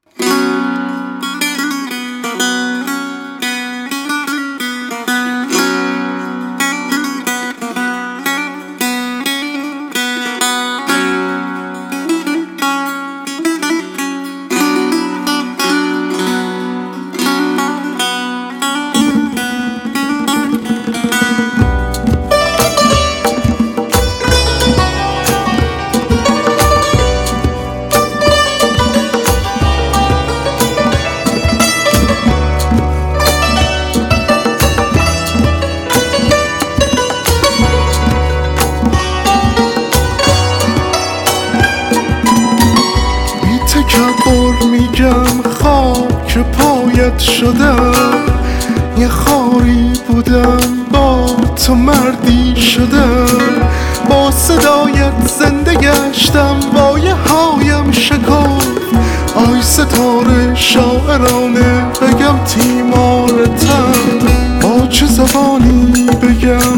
تکبر میگم خاک پایت شدم، یه خاری بودم با تو مردی شدم، با صدایت زنده گشتم وایه هایم شکفت. آی ستاره شاعرانه بگم تیمارتم، با چه زبانی بگم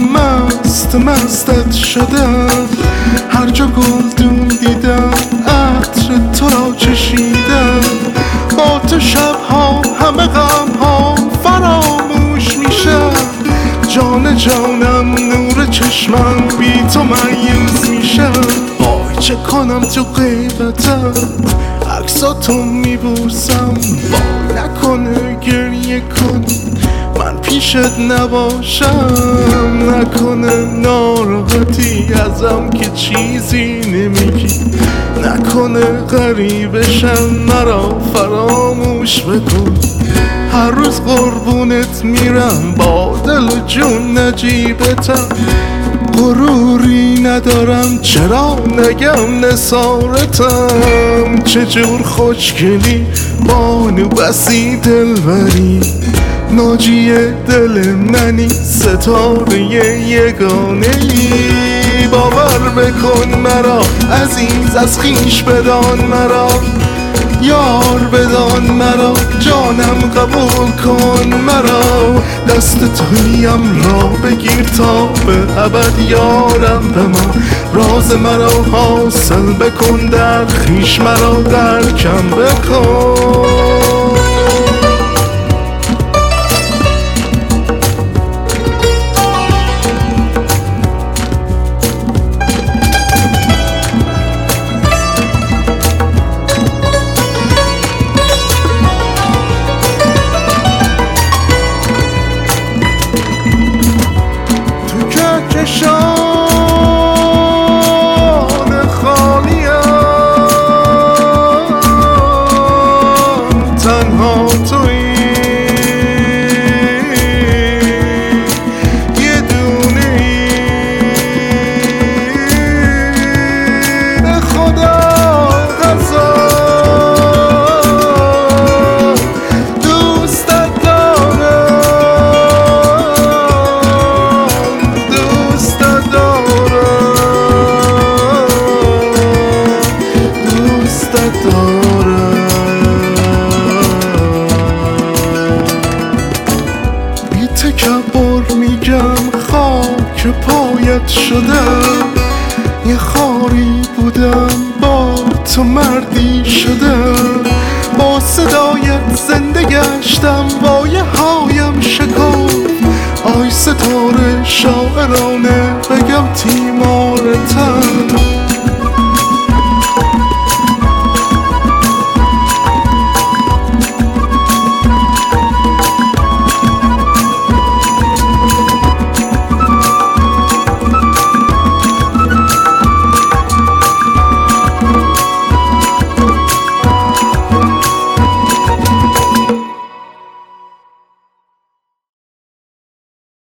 مستت شدم. هر جا گلدون دیدم عطر تو را چشیدم، با تو شبها همه غمها فراموش میشم. جان جانم نور چشمم بی تو مایوس میشم. وای چه کنم تو غیبتم عکساتو میبوسم، وای نکنه گریه کنی من پیشت نباشم، نکنه ناراحتی ازم که چیزی نمیگی، نکنه غریبشم مرا فراموش بکن. هر روز قربونت میرم با دل و جون نجیبتم، غروری ندارم چرا نگم نثارتم. چجور خوشگلی بانو بسی دلبری، ناجی دل منی ستاره یگانه ای. باور بکن مرا عزیز از خویش بدان مرا، یار بدان مرا جانم قبول کن مرا. دست تویم را بگیر تا به ابد یارم بمان، راز مرا حاصل بکن در خویش مرا درکم بکن. چشان خالیم تنها تویی، یه دونه ای به خدا قضا. دوستت بی تکبر میگم خاک پایت شدم، یه خاری بودم با تو مردی شدم، با صدایت زنده گشتم وایه هایم شکفت. آی ستاره شاعرانه بگم تیمارتم.